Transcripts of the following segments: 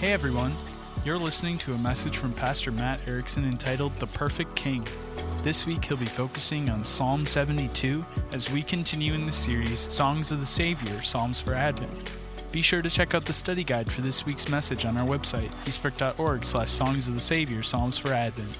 Hey everyone, you're listening to a message from Pastor Matt Erickson entitled The Perfect King. This week he'll be focusing on Psalm 72 as we continue in the series Songs of the Savior, Psalms for Advent. Be sure to check out the study guide for this week's message on our website, eastbrook.org/Songs of the Savior, Psalms for Advent.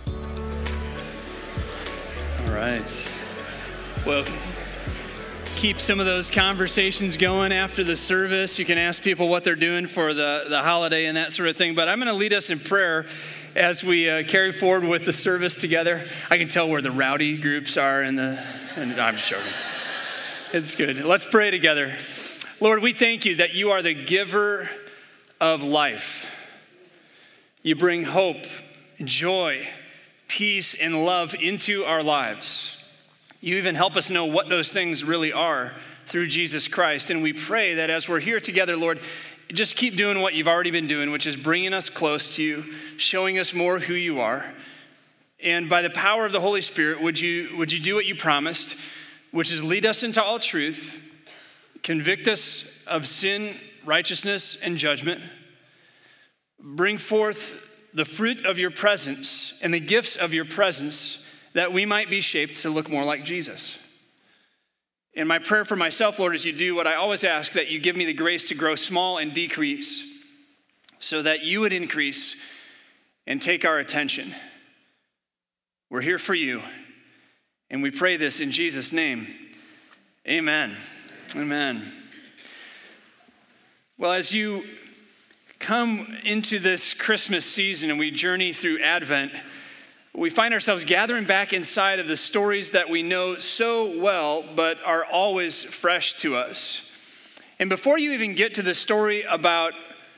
All right. Well, keep some of those conversations going after the service. You can ask people what they're doing for the holiday and that sort of thing. But I'm going to lead us in prayer as we carry forward with the service together. I can tell where the rowdy groups are and no, I'm just joking. It's good. Let's pray together. Lord, we thank you that you are the giver of life. You bring hope and joy, peace and love into our lives. You even help us know what those things really are through Jesus Christ. And we pray that as we're here together, Lord, just keep doing what you've already been doing, which is bringing us close to you, showing us more who you are. And by the power of the Holy Spirit, would you do what you promised, which is lead us into all truth, convict us of sin, righteousness, and judgment, bring forth the fruit of your presence and the gifts of your presence, that we might be shaped to look more like Jesus. And my prayer for myself, Lord, is you do what I always ask, that you give me the grace to grow small and decrease so that you would increase and take our attention. We're here for you, and we pray this in Jesus' name. Amen. Amen. Well, as you come into this Christmas season and we journey through Advent, we find ourselves gathering back inside of the stories that we know so well, but are always fresh to us. And before you even get to the story about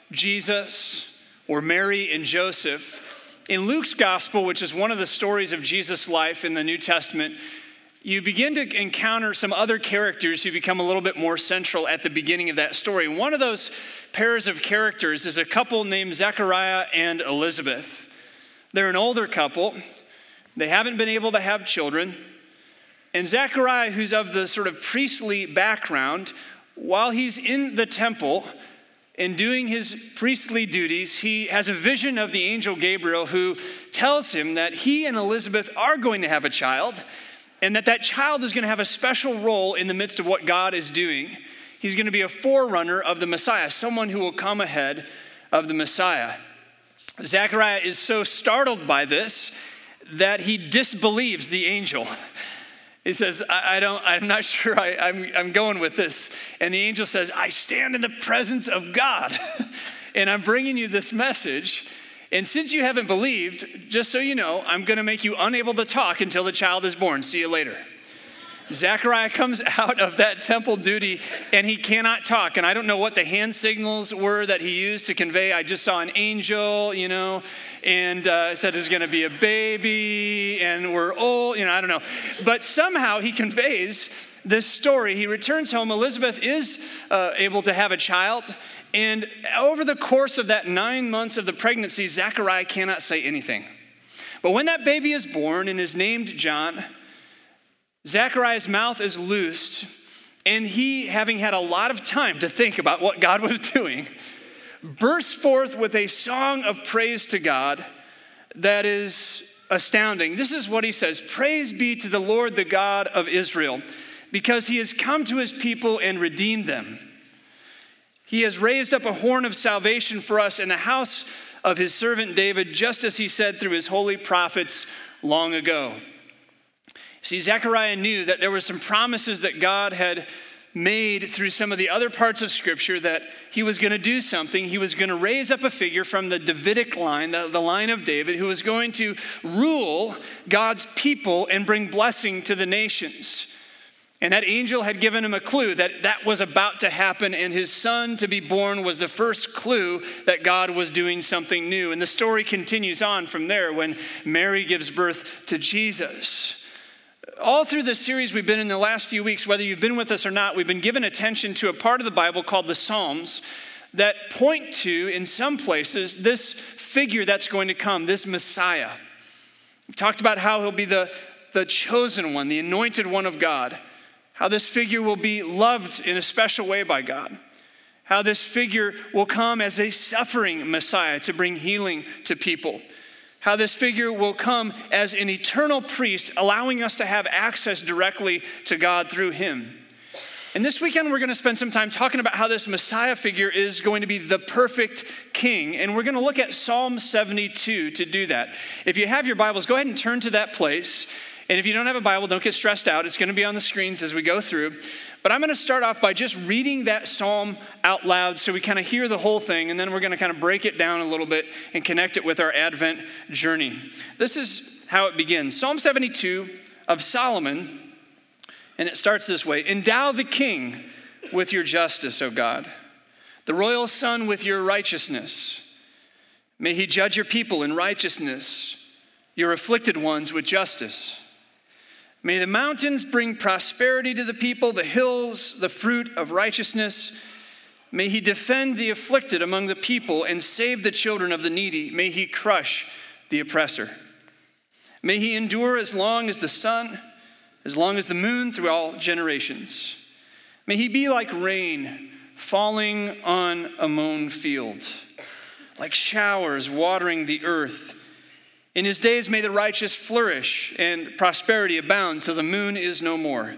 Jesus or Mary and Joseph, in Luke's gospel, which is one of the stories of Jesus' life in the New Testament, you begin to encounter some other characters who become a little bit more central at the beginning of that story. One of those pairs of characters is a couple named Zechariah and Elizabeth. They're an older couple. They haven't been able to have children. And Zechariah, who's of the sort of priestly background, while he's in the temple and doing his priestly duties, he has a vision of the angel Gabriel who tells him that he and Elizabeth are going to have a child and that child is going to have a special role in the midst of what God is doing. He's going to be a forerunner of the Messiah, someone who will come ahead of the Messiah. Zechariah is so startled by this that he disbelieves the angel. He says, I'm not sure I'm going with this. And the angel says, I stand in the presence of God, and I'm bringing you this message. And since you haven't believed, just so you know, I'm going to make you unable to talk until the child is born. See you later. Zechariah comes out of that temple duty and he cannot talk. And I don't know what the hand signals were that he used to convey. I just saw an angel, and said there's going to be a baby and we're old, I don't know. But somehow he conveys this story. He returns home. Elizabeth is able to have a child. And over the course of that 9 months of the pregnancy, Zechariah cannot say anything. But when that baby is born and is named John, Zechariah's mouth is loosed, and he, having had a lot of time to think about what God was doing, bursts forth with a song of praise to God that is astounding. This is what he says: "Praise be to the Lord, the God of Israel, because he has come to his people and redeemed them. He has raised up a horn of salvation for us in the house of his servant David, just as he said through his holy prophets long ago." See, Zechariah knew that there were some promises that God had made through some of the other parts of Scripture that he was going to do something. He was going to raise up a figure from the Davidic line, the line of David, who was going to rule God's people and bring blessing to the nations. And that angel had given him a clue that was about to happen, and his son to be born was the first clue that God was doing something new. And the story continues on from there when Mary gives birth to Jesus. All through this series we've been in the last few weeks, whether you've been with us or not, we've been given attention to a part of the Bible called the Psalms that point to, in some places, this figure that's going to come, this Messiah. We've talked about how he'll be the chosen one, the anointed one of God, how this figure will be loved in a special way by God, how this figure will come as a suffering Messiah to bring healing to people, how this figure will come as an eternal priest, allowing us to have access directly to God through him. And this weekend, we're going to spend some time talking about how this Messiah figure is going to be the perfect king. And we're going to look at Psalm 72 to do that. If you have your Bibles, go ahead and turn to that place. And if you don't have a Bible, don't get stressed out. It's going to be on the screens as we go through. But I'm going to start off by just reading that psalm out loud so we kind of hear the whole thing. And then we're going to kind of break it down a little bit and connect it with our Advent journey. This is how it begins. Psalm 72 of Solomon. And it starts this way: endow the king with your justice, O God, the royal son with your righteousness. May he judge your people in righteousness, your afflicted ones with justice. May the mountains bring prosperity to the people, the hills, the fruit of righteousness. May he defend the afflicted among the people and save the children of the needy. May he crush the oppressor. May he endure as long as the sun, as long as the moon through all generations. May he be like rain falling on a mown field, like showers watering the earth. In his days may the righteous flourish and prosperity abound till the moon is no more.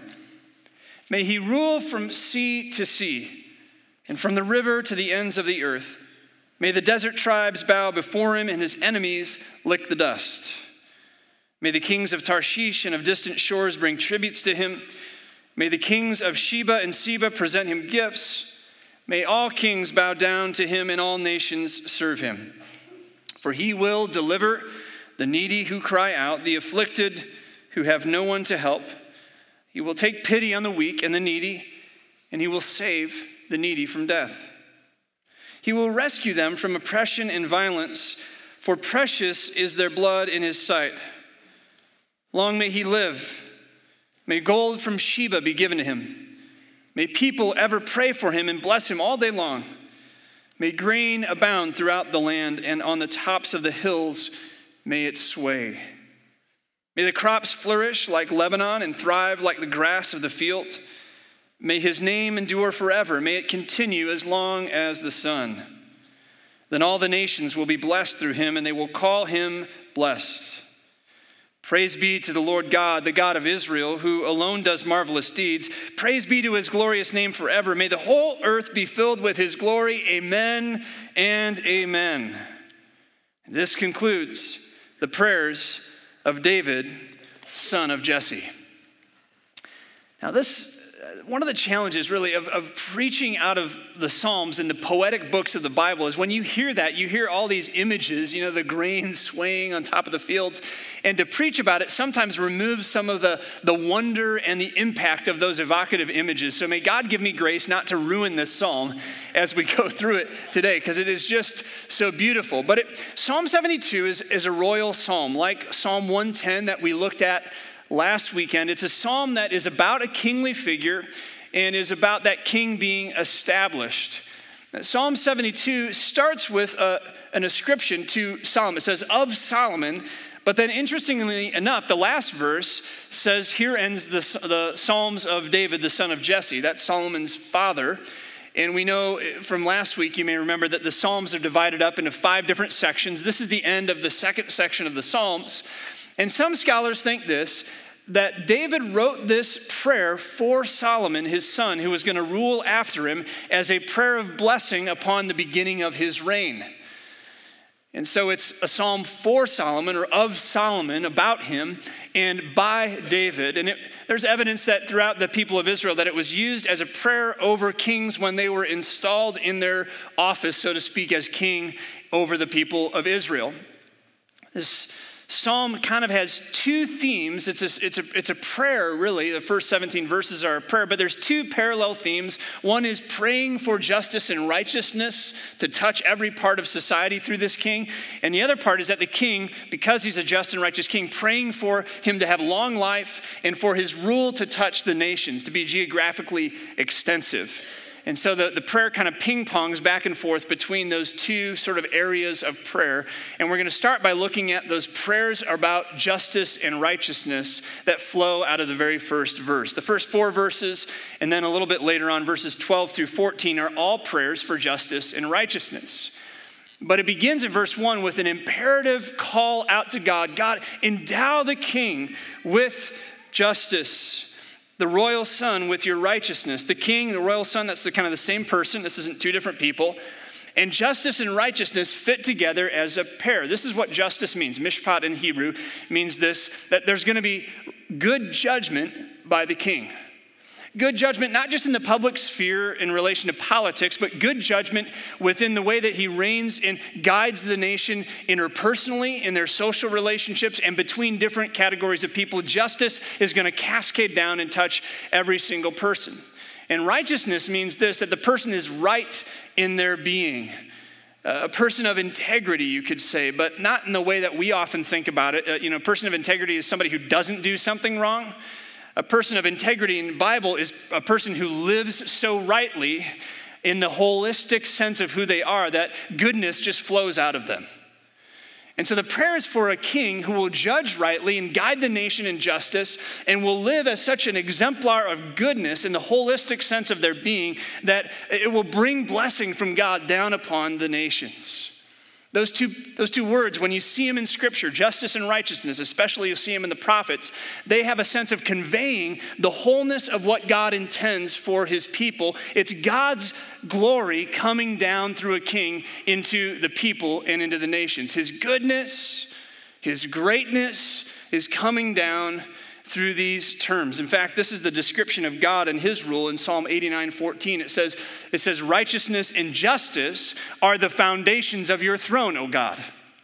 May he rule from sea to sea and from the river to the ends of the earth. May the desert tribes bow before him and his enemies lick the dust. May the kings of Tarshish and of distant shores bring tributes to him. May the kings of Sheba and Seba present him gifts. May all kings bow down to him and all nations serve him. For he will deliver the needy who cry out, the afflicted who have no one to help. He will take pity on the weak and the needy, and he will save the needy from death. He will rescue them from oppression and violence, for precious is their blood in his sight. Long may he live. May gold from Sheba be given to him. May people ever pray for him and bless him all day long. May grain abound throughout the land, and on the tops of the hills may it sway. May the crops flourish like Lebanon and thrive like the grass of the field. May his name endure forever. May it continue as long as the sun. Then all the nations will be blessed through him, and they will call him blessed. Praise be to the Lord God, the God of Israel, who alone does marvelous deeds. Praise be to his glorious name forever. May the whole earth be filled with his glory. Amen and amen. This concludes the prayers of David, son of Jesse. Now one of the challenges really of preaching out of the Psalms and the poetic books of the Bible is when you hear that, you hear all these images, the grain swaying on top of the fields. And to preach about it sometimes removes some of the wonder and the impact of those evocative images. So may God give me grace not to ruin this psalm as we go through it today, because it is just so beautiful. But Psalm 72 is a royal psalm, like Psalm 110 that we looked at last weekend. It's a psalm that is about a kingly figure and is about that king being established. Psalm 72 starts with an ascription to Solomon. It says, of Solomon, but then interestingly enough, the last verse says, here ends the Psalms of David, the son of Jesse. That's Solomon's father. And we know from last week, you may remember that the Psalms are divided up into 5 different sections. This is the end of the second section of the Psalms. And some scholars think that David wrote this prayer for Solomon, his son, who was going to rule after him, as a prayer of blessing upon the beginning of his reign. And so it's a psalm for Solomon, or of Solomon, about him, and by David. And there's evidence that throughout the people of Israel that it was used as a prayer over kings when they were installed in their office, so to speak, as king over the people of Israel. This psalm kind of has 2 themes. It's a prayer, really. The first 17 verses are a prayer, but there's 2 parallel themes. One is praying for justice and righteousness to touch every part of society through this king. And the other part is that the king, because he's a just and righteous king, praying for him to have long life and for his rule to touch the nations, to be geographically extensive. And so the prayer kind of ping-pongs back and forth between those two sort of areas of prayer. And we're going to start by looking at those prayers about justice and righteousness that flow out of the very first verse. The first 4 verses, and then a little bit later on, verses 12 through 14, are all prayers for justice and righteousness. But it begins in verse 1 with an imperative call out to God. God, endow the king with justice, the royal son with your righteousness. The king, the royal son, that's kind of the same person. This isn't two different people. And justice and righteousness fit together as a pair. This is what justice means. Mishpat in Hebrew means this, that there's going to be good judgment by the king. Good judgment, not just in the public sphere in relation to politics, but good judgment within the way that he reigns and guides the nation interpersonally in their social relationships and between different categories of people. Justice is going to cascade down and touch every single person. And righteousness means this, that the person is right in their being. A person of integrity, you could say, but not in the way that we often think about it. A person of integrity is somebody who doesn't do something wrong. A person of integrity in the Bible is a person who lives so rightly in the holistic sense of who they are that goodness just flows out of them. And so the prayer is for a king who will judge rightly and guide the nation in justice and will live as such an exemplar of goodness in the holistic sense of their being that it will bring blessing from God down upon the nations. Those two words, when you see them in Scripture, justice and righteousness, especially you see them in the prophets, they have a sense of conveying the wholeness of what God intends for his people. It's God's glory coming down through a king into the people and into the nations. His goodness, his greatness is coming down through these terms. In fact, this is the description of God and his rule in Psalm 89:14. It says, righteousness and justice are the foundations of your throne, O God.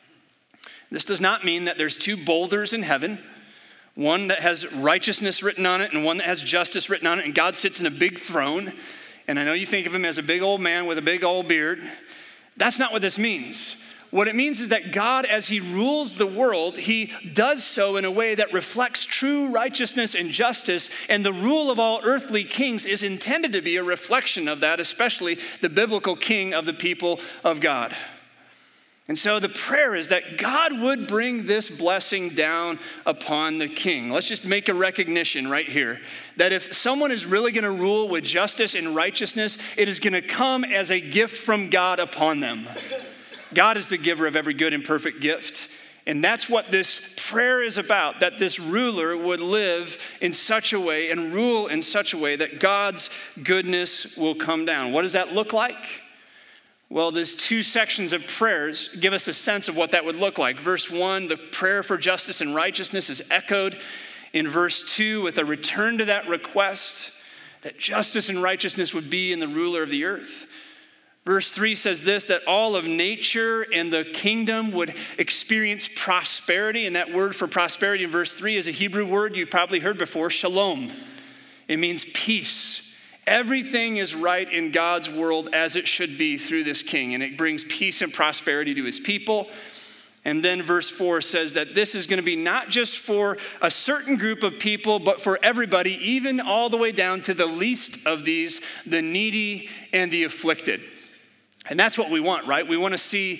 This does not mean that there's two boulders in heaven, one that has righteousness written on it and one that has justice written on it, and God sits in a big throne. And I know you think of him as a big old man with a big old beard. That's not what this means. What it means is that God, as he rules the world, he does so in a way that reflects true righteousness and justice, and the rule of all earthly kings is intended to be a reflection of that, especially the biblical king of the people of God. And so the prayer is that God would bring this blessing down upon the king. Let's just make a recognition right here that if someone is really going to rule with justice and righteousness, it is going to come as a gift from God upon them. God is the giver of every good and perfect gift. And that's what this prayer is about, that this ruler would live in such a way and rule in such a way that God's goodness will come down. What does that look like? Well, these two sections of prayers give us a sense of what that would look like. Verse 1, the prayer for justice and righteousness is echoed in verse 2 with a return to that request that justice and righteousness would be in the ruler of the earth. Verse 3 says this, that all of nature and the kingdom would experience prosperity. And that word for prosperity in verse 3 is a Hebrew word you've probably heard before, shalom. It means peace. Everything is right in God's world as it should be through this king. And it brings peace and prosperity to his people. And then verse 4 says that this is going to be not just for a certain group of people, but for everybody, even all the way down to the least of these, the needy and the afflicted. And that's what we want, right? We want to see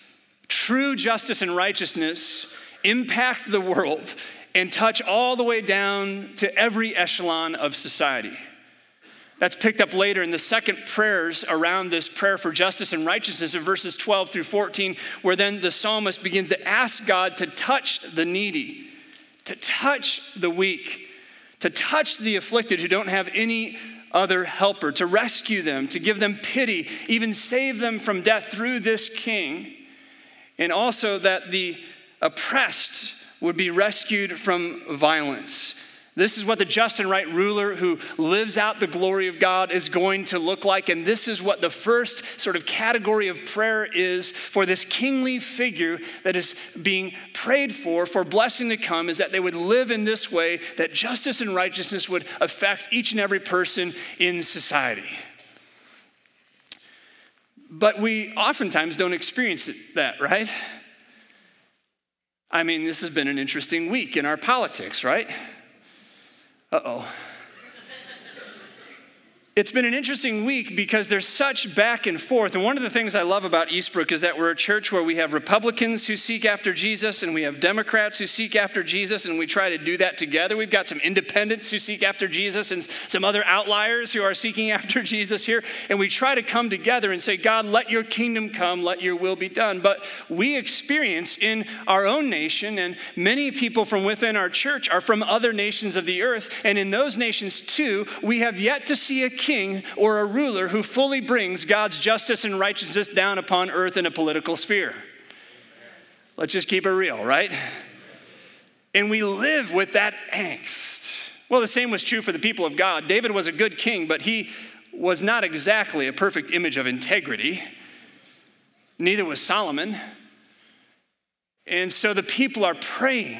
true justice and righteousness impact the world and touch all the way down to every echelon of society. That's picked up later in the second prayers around this prayer for justice and righteousness in verses 12 through 14, where then the psalmist begins to ask God to touch the needy, to touch the weak, to touch the afflicted who don't have any other helper, to rescue them, to give them pity, even save them from death through this king. And also that the oppressed would be rescued from violence. This is what the just and right ruler who lives out the glory of God is going to look like. And this is what the first sort of category of prayer is for this kingly figure that is being prayed for blessing to come, is that they would live in this way, that justice and righteousness would affect each and every person in society. But we oftentimes don't experience that, right? I mean, this has been an interesting week in our politics, right? Uh-oh. It's been an interesting week because there's such back and forth. And one of the things I love about Eastbrook is that we're a church where we have Republicans who seek after Jesus and we have Democrats who seek after Jesus, and we try to do that together. We've got some independents who seek after Jesus and some other outliers who are seeking after Jesus here. And we try to come together and say, God, let your kingdom come, let your will be done. But we experience in our own nation, and many people from within our church are from other nations of the earth. And in those nations too, we have yet to see a king or a ruler who fully brings God's justice and righteousness down upon earth in a political sphere. Let's just keep it real, right? And we live with that angst. Well, the same was true for the people of God. David was a good king, but he was not exactly a perfect image of integrity. Neither was Solomon. And so the people are praying,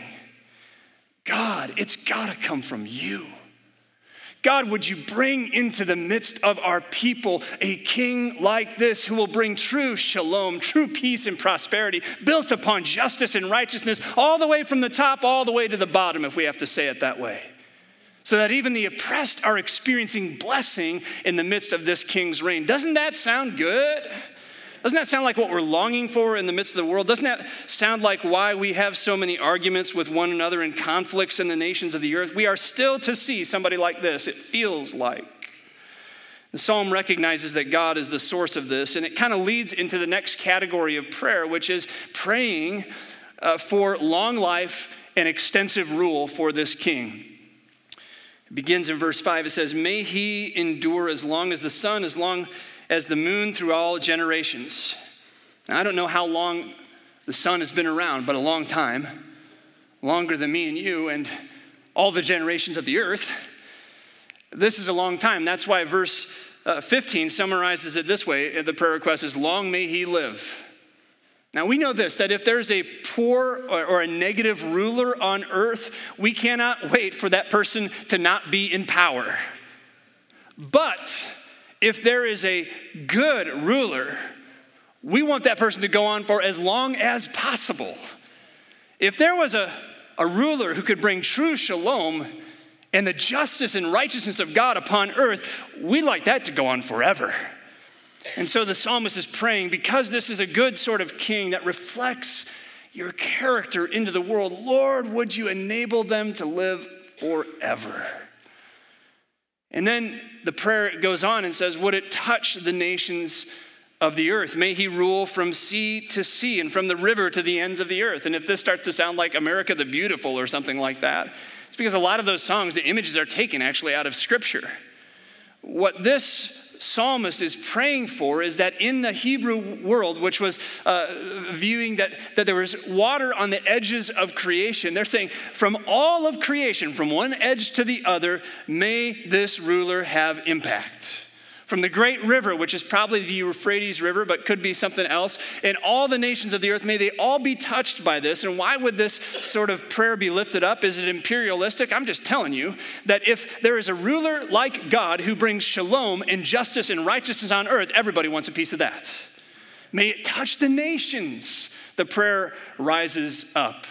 God, it's got to come from you. God, would you bring into the midst of our people a king like this who will bring true shalom, true peace and prosperity, built upon justice and righteousness, all the way from the top, all the way to the bottom, if we have to say it that way. So that even the oppressed are experiencing blessing in the midst of this king's reign. Doesn't that sound good? Doesn't that sound like what we're longing for in the midst of the world? Doesn't that sound like why we have so many arguments with one another and conflicts in the nations of the earth? We are still to see somebody like this, it feels like. The psalm recognizes that God is the source of this, and it kind of leads into the next category of prayer, which is praying for long life and extensive rule for this king. It begins in verse 5. It says, may he endure as long as the sun, as long as the moon through all generations. Now, I don't know how long the sun has been around, but a long time, longer than me and you and all the generations of the earth. This is a long time. That's why verse 15 summarizes it this way. The prayer request is, long may he live. Now, we know this, that if there's a poor or a negative ruler on earth, we cannot wait for that person to not be in power. But if there is a good ruler, we want that person to go on for as long as possible. If there was a ruler who could bring true shalom and the justice and righteousness of God upon earth, we'd like that to go on forever. And so the psalmist is praying, because this is a good sort of king that reflects your character into the world, Lord, would you enable them to live forever? And then the prayer goes on and says, would it touch the nations of the earth? May he rule from sea to sea and from the river to the ends of the earth. And if this starts to sound like America the Beautiful or something like that, it's because a lot of those songs, the images are taken actually out of Scripture. What this psalmist is praying for is that in the Hebrew world, which was viewing that there was water on the edges of creation, they're saying from all of creation, from one edge to the other, may this ruler have impact. From the great river, which is probably the Euphrates River, but could be something else, and all the nations of the earth, may they all be touched by this. And why would this sort of prayer be lifted up? Is it imperialistic? I'm just telling you that if there is a ruler like God who brings shalom and justice and righteousness on earth, everybody wants a piece of that. May it touch the nations. The prayer rises up.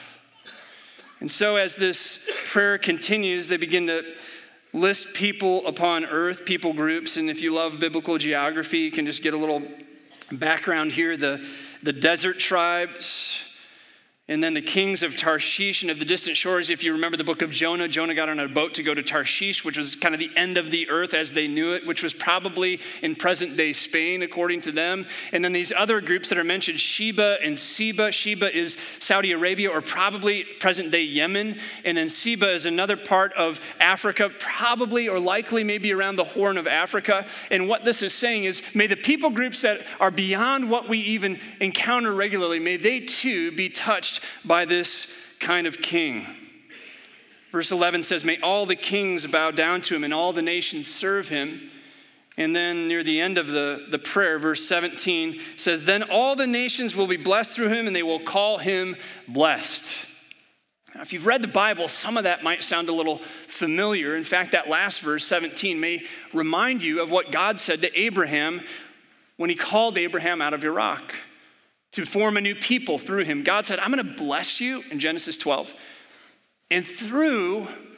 And so as this prayer continues, they begin to list people upon earth, people groups. And if you love biblical geography, you can just get a little background here. The desert tribes, and then the kings of Tarshish and of the distant shores. If you remember the book of Jonah, Jonah got on a boat to go to Tarshish, which was kind of the end of the earth as they knew it, which was probably in present-day Spain, according to them. And then these other groups that are mentioned, Sheba and Seba. Sheba is Saudi Arabia or probably present-day Yemen. And then Seba is another part of Africa, probably or likely maybe around the Horn of Africa. And what this is saying is, may the people groups that are beyond what we even encounter regularly, may they too be touched by this kind of king. Verse 11 says, may all the kings bow down to him and all the nations serve him. And then near the end of the prayer, verse 17 says, then all the nations will be blessed through him and they will call him blessed. Now, if you've read the Bible, some of that might sound a little familiar. In fact, that last verse, 17, may remind you of what God said to Abraham when he called Abraham out of Iraq to form a new people through him. God said, I'm going to bless you in Genesis 12. And through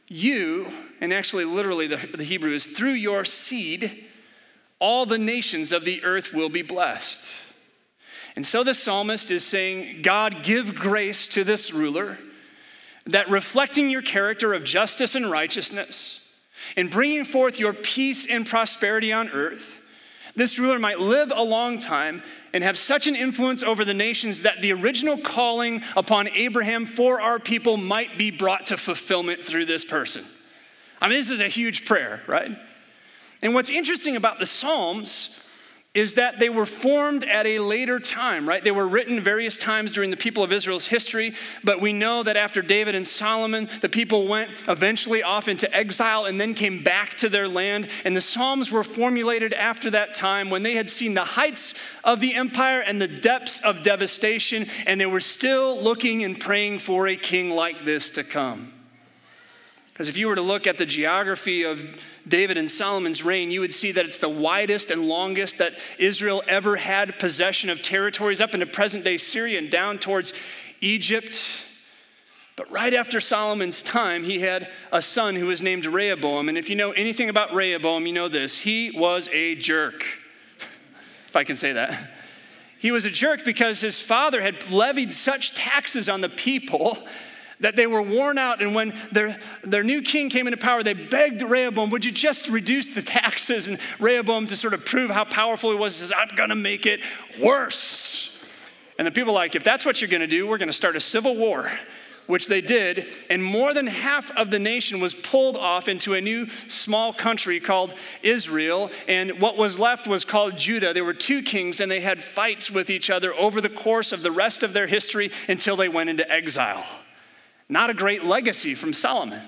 you, and actually literally the Hebrew is through your seed, all the nations of the earth will be blessed. And so the psalmist is saying, God, give grace to this ruler, that reflecting your character of justice and righteousness, and bringing forth your peace and prosperity on earth, this ruler might live a long time and have such an influence over the nations that the original calling upon Abraham for our people might be brought to fulfillment through this person. I mean, this is a huge prayer, right? And what's interesting about the Psalms is that they were formed at a later time, right? They were written various times during the people of Israel's history, but we know that after David and Solomon, the people went eventually off into exile and then came back to their land. And the Psalms were formulated after that time when they had seen the heights of the empire and the depths of devastation, and they were still looking and praying for a king like this to come. Because if you were to look at the geography of David and Solomon's reign, you would see that it's the widest and longest that Israel ever had possession of territories up into present-day Syria and down towards Egypt. But right after Solomon's time, he had a son who was named Rehoboam. And if you know anything about Rehoboam, you know this. He was a jerk, if I can say that. He was a jerk because his father had levied such taxes on the people that they were worn out, and when their new king came into power, they begged Rehoboam, would you just reduce the taxes? And Rehoboam, to sort of prove how powerful he was, says, I'm gonna make it worse. And the people are like, if that's what you're gonna do, we're gonna start a civil war, which they did, and more than half of the nation was pulled off into a new small country called Israel, and what was left was called Judah. There were two kings, and they had fights with each other over the course of the rest of their history until they went into exile. Not a great legacy from Solomon.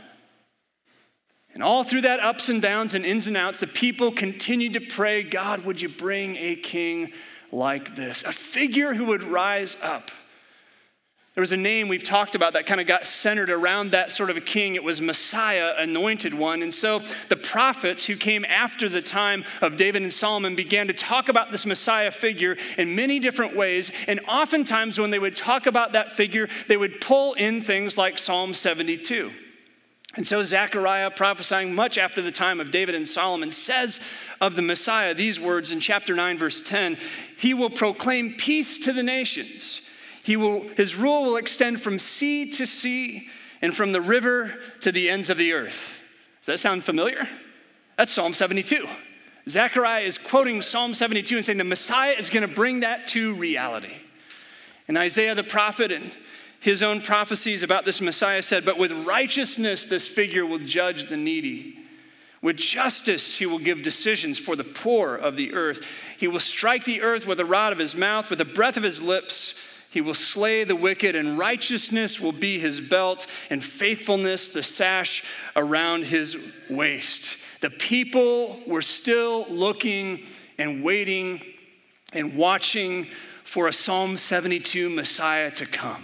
And all through that ups and downs and ins and outs, the people continued to pray, God, would you bring a king like this? A figure who would rise up. There was a name we've talked about that kind of got centered around that sort of a king. It was Messiah, anointed one. And so the prophets who came after the time of David and Solomon began to talk about this Messiah figure in many different ways. And oftentimes when they would talk about that figure, they would pull in things like Psalm 72. And so Zechariah, prophesying much after the time of David and Solomon, says of the Messiah these words in chapter 9, verse 10, he will proclaim peace to the nations. His rule will extend from sea to sea and from the river to the ends of the earth. Does that sound familiar? That's Psalm 72. Zechariah is quoting Psalm 72 and saying the Messiah is going to bring that to reality. And Isaiah the prophet and his own prophecies about this Messiah said, but with righteousness this figure will judge the needy. With justice he will give decisions for the poor of the earth. He will strike the earth with the rod of his mouth, with the breath of his lips. He will slay the wicked, and righteousness will be his belt, and faithfulness the sash around his waist. The people were still looking and waiting and watching for a Psalm 72 Messiah to come.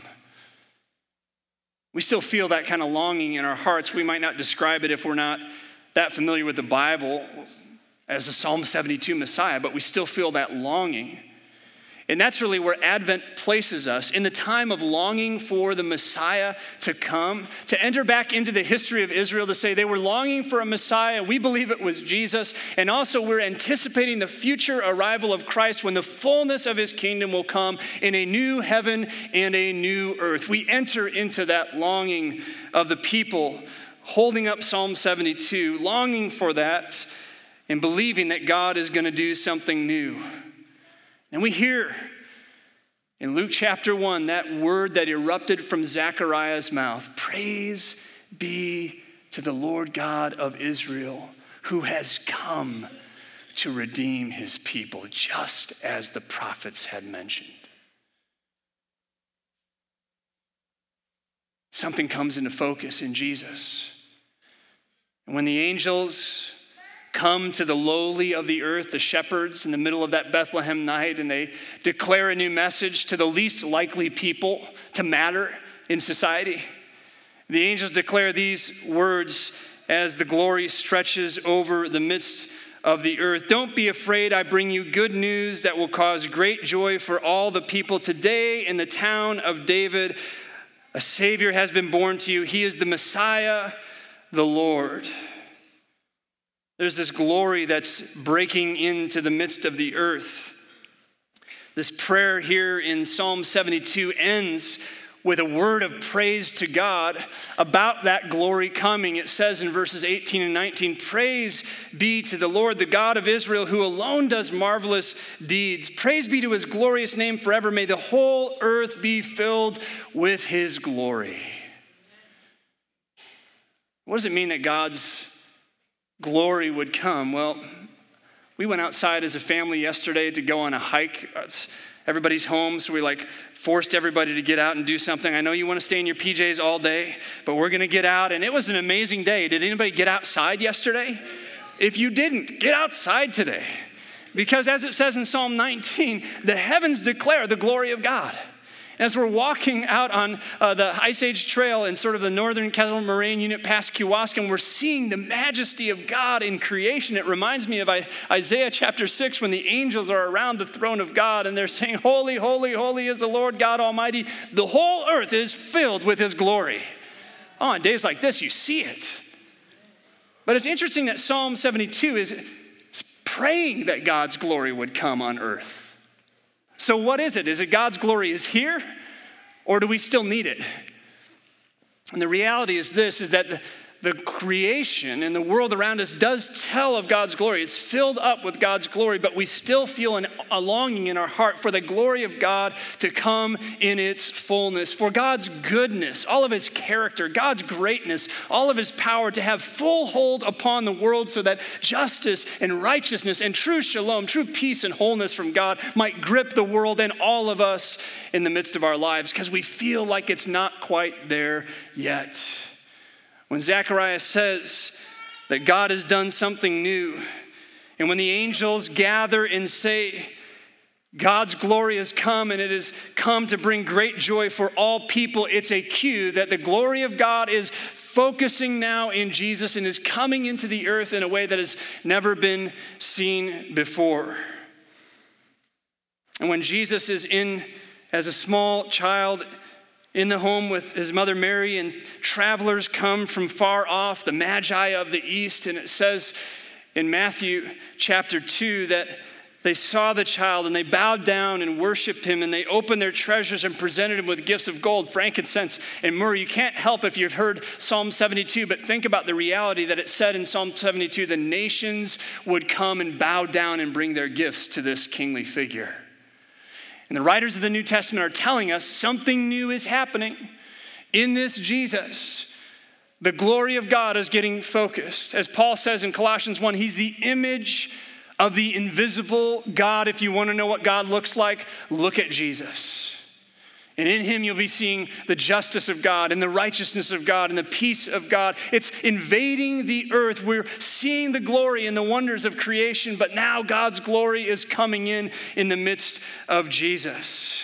We still feel that kind of longing in our hearts. We might not describe it if we're not that familiar with the Bible as the Psalm 72 Messiah, but we still feel that longing. And that's really where Advent places us in the time of longing for the Messiah to come, to enter back into the history of Israel, to say they were longing for a Messiah. We believe it was Jesus. And also we're anticipating the future arrival of Christ when the fullness of his kingdom will come in a new heaven and a new earth. We enter into that longing of the people holding up Psalm 72, longing for that and believing that God is going to do something new. And we hear in Luke chapter 1 that word that erupted from Zechariah's mouth, praise be to the Lord God of Israel, who has come to redeem his people, just as the prophets had mentioned. Something comes into focus in Jesus. And when the angels come to the lowly of the earth, the shepherds in the middle of that Bethlehem night, and they declare a new message to the least likely people to matter in society. The angels declare these words as the glory stretches over the midst of the earth. Don't be afraid, I bring you good news that will cause great joy for all the people. Today in the town of David, a Savior has been born to you. He is the Messiah, the Lord. There's this glory that's breaking into the midst of the earth. This prayer here in Psalm 72 ends with a word of praise to God about that glory coming. It says in verses 18 and 19, "Praise be to the Lord, the God of Israel, who alone does marvelous deeds. Praise be to his glorious name forever. May the whole earth be filled with his glory." What does it mean that God's glory would come? Well, we went outside as a family yesterday to go on a hike. It's everybody's home, so we forced everybody to get out and do something. I know you want to stay in your PJs all day, but we're going to get out, and it was an amazing day. Did anybody get outside yesterday? If you didn't, get outside today. Because as it says in Psalm 19, the heavens declare the glory of God. As we're walking out on the Ice Age Trail in sort of the northern Kettle Moraine unit past Kewaskum, we're seeing the majesty of God in creation. It reminds me of Isaiah chapter 6 when the angels are around the throne of God and they're saying, "Holy, holy, holy is the Lord God Almighty. The whole earth is filled with his glory." Oh, on days like this, you see it. But it's interesting that Psalm 72 is praying that God's glory would come on earth. So what is it? Is it God's glory is here, or do we still need it? And the reality is this, is that the creation and the world around us does tell of God's glory. It's filled up with God's glory, but we still feel a longing in our heart for the glory of God to come in its fullness, for God's goodness, all of his character, God's greatness, all of his power to have full hold upon the world so that justice and righteousness and true shalom, true peace and wholeness from God might grip the world and all of us in the midst of our lives, because we feel like it's not quite there yet. When Zechariah says that God has done something new, and when the angels gather and say, God's glory has come and it has come to bring great joy for all people, it's a cue that the glory of God is focusing now in Jesus and is coming into the earth in a way that has never been seen before. And when Jesus is in as a small child in the home with his mother Mary, and travelers come from far off, the Magi of the East, and it says in Matthew chapter 2 that they saw the child and they bowed down and worshiped him, and they opened their treasures and presented him with gifts of gold, frankincense, and myrrh. You can't help if you've heard Psalm 72, but think about the reality that it said in Psalm 72, the nations would come and bow down and bring their gifts to this kingly figure. And the writers of the New Testament are telling us something new is happening in this Jesus. The glory of God is getting focused. As Paul says in Colossians 1, he's the image of the invisible God. If you want to know what God looks like, look at Jesus. And in him, you'll be seeing the justice of God and the righteousness of God and the peace of God. It's invading the earth. We're seeing the glory and the wonders of creation, but now God's glory is coming in the midst of Jesus.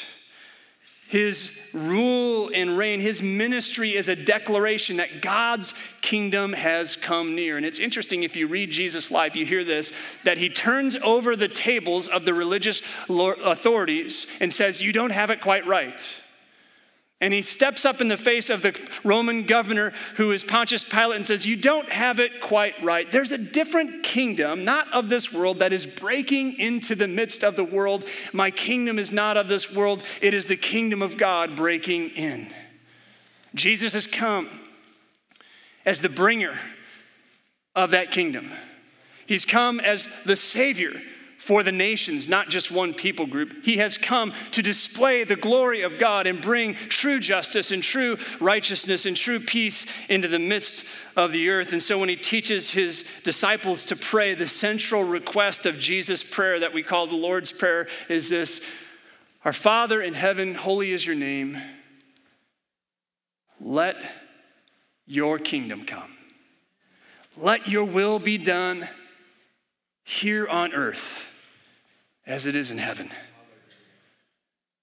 His rule and reign, his ministry is a declaration that God's kingdom has come near. And it's interesting, if you read Jesus' life, you hear this, that he turns over the tables of the religious authorities and says, "You don't have it quite right." And he steps up in the face of the Roman governor, who is Pontius Pilate, and says, "You don't have it quite right. There's a different kingdom, not of this world, that is breaking into the midst of the world. My kingdom is not of this world. It is the kingdom of God breaking in." Jesus has come as the bringer of that kingdom. He's come as the Savior for the nations, not just one people group. He has come to display the glory of God and bring true justice and true righteousness and true peace into the midst of the earth. And so when he teaches his disciples to pray, the central request of Jesus' prayer that we call the Lord's Prayer is this: "Our Father in heaven, holy is your name. Let your kingdom come. Let your will be done here on earth as it is in heaven."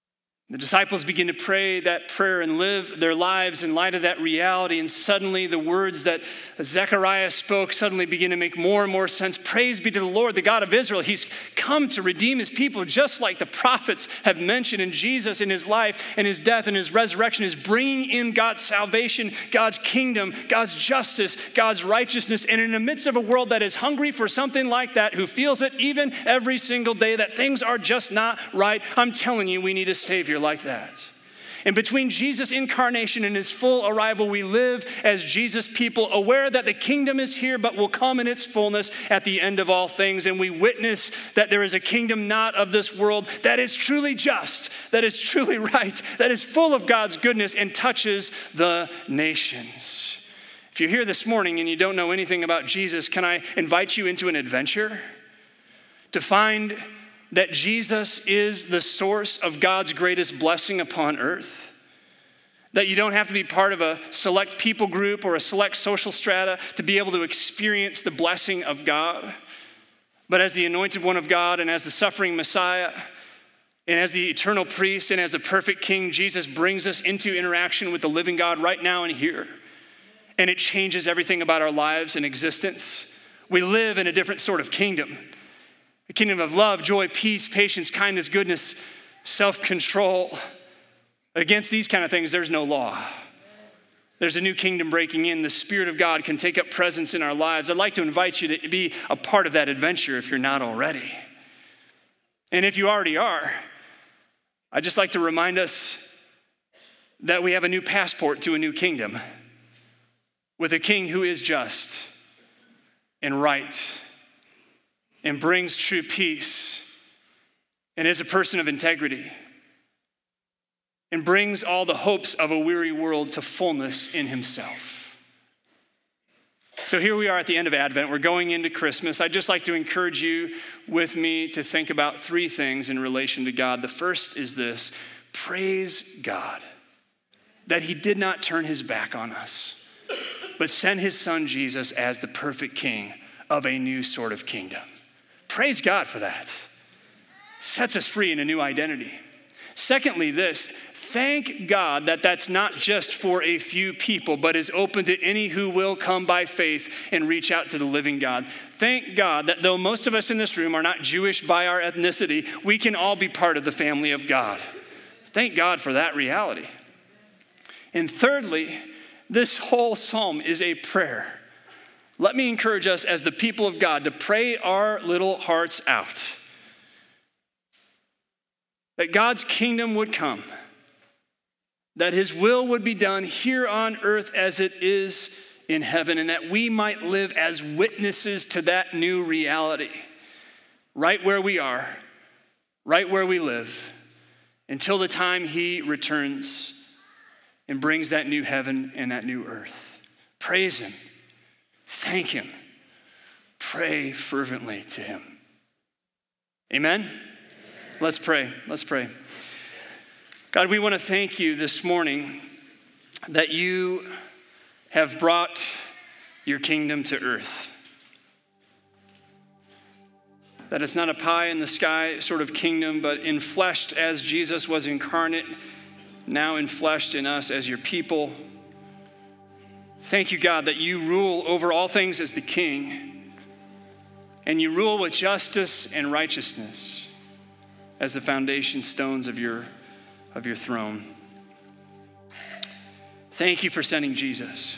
The disciples begin to pray that prayer and live their lives in light of that reality. And suddenly the words that Zechariah spoke suddenly begin to make more and more sense. Praise be to the Lord, the God of Israel. He's come to redeem his people, just like the prophets have mentioned. And Jesus in his life and his death and his resurrection is bringing in God's salvation, God's kingdom, God's justice, God's righteousness. And in the midst of a world that is hungry for something like that, who feels it even every single day, that things are just not right, I'm telling you, we need a Savior like that. And between Jesus' incarnation and his full arrival, we live as Jesus people, aware that the kingdom is here, but will come in its fullness at the end of all things. And we witness that there is a kingdom not of this world that is truly just, that is truly right, that is full of God's goodness and touches the nations. If you're here this morning and you don't know anything about Jesus, can I invite you into an adventure to find that Jesus is the source of God's greatest blessing upon earth? That you don't have to be part of a select people group or a select social strata to be able to experience the blessing of God. But as the anointed one of God and as the suffering Messiah and as the eternal priest and as the perfect King, Jesus brings us into interaction with the living God right now and here. And it changes everything about our lives and existence. We live in a different sort of kingdom. A kingdom of love, joy, peace, patience, kindness, goodness, self-control. Against these kind of things, there's no law. There's a new kingdom breaking in. The Spirit of God can take up presence in our lives. I'd like to invite you to be a part of that adventure if you're not already. And if you already are, I'd just like to remind us that we have a new passport to a new kingdom with a king who is just and right and brings true peace and is a person of integrity and brings all the hopes of a weary world to fullness in himself. So here we are at the end of Advent. We're going into Christmas. I'd just like to encourage you with me to think about three things in relation to God. The first is this: praise God that he did not turn his back on us, but sent his son Jesus as the perfect king of a new sort of kingdom. Praise God for that. Sets us free in a new identity. Secondly, this: thank God that that's not just for a few people, but is open to any who will come by faith and reach out to the living God. Thank God that though most of us in this room are not Jewish by our ethnicity, we can all be part of the family of God. Thank God for that reality. And thirdly, this whole psalm is a prayer. Let me encourage us as the people of God to pray our little hearts out. That God's kingdom would come. That his will would be done here on earth as it is in heaven. And that we might live as witnesses to that new reality. Right where we are. Right where we live. Until the time he returns and brings that new heaven and that new earth. Praise him. Thank him. Pray fervently to him. Amen? Let's pray. Let's pray. God, we want to thank you this morning that you have brought your kingdom to earth. That it's not a pie in the sky sort of kingdom, but enfleshed as Jesus was incarnate, now enfleshed in us as your people. Thank you, God, that you rule over all things as the king, and you rule with justice and righteousness as the foundation stones of your throne. Thank you for sending Jesus,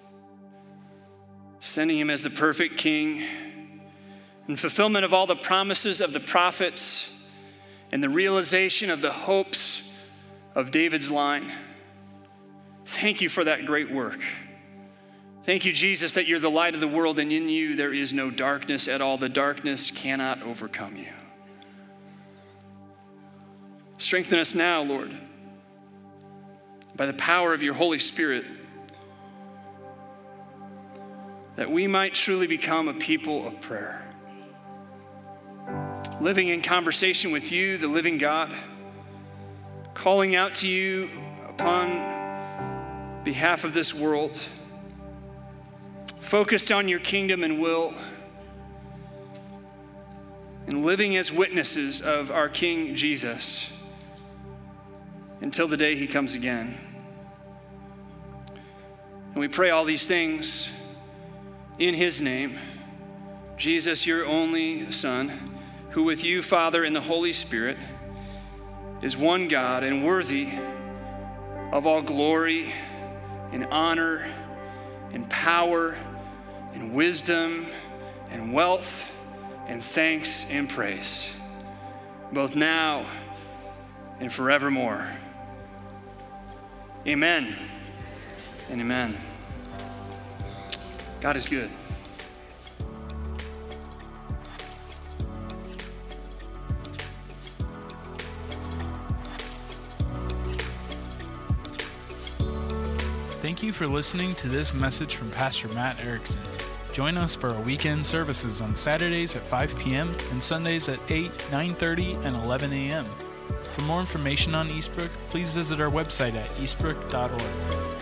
sending him as the perfect king in fulfillment of all the promises of the prophets and the realization of the hopes of David's line. Thank you for that great work. Thank you, Jesus, that you're the light of the world, and in you there is no darkness at all. The darkness cannot overcome you. Strengthen us now, Lord, by the power of your Holy Spirit, that we might truly become a people of prayer, living in conversation with you, the living God, calling out to you upon behalf of this world, focused on your kingdom and will, and living as witnesses of our King Jesus, until the day he comes again. And we pray all these things in his name, Jesus, your only Son, who with you, Father, and the Holy Spirit, is one God and worthy of all glory and honor and power and wisdom and wealth and thanks and praise, both now and forevermore. Amen and amen. God is good. Thank you for listening to this message from Pastor Matt Erickson. Join us for our weekend services on Saturdays at 5 p.m. and Sundays at 8, 9:30, and 11 a.m. For more information on Eastbrook, please visit our website at eastbrook.org.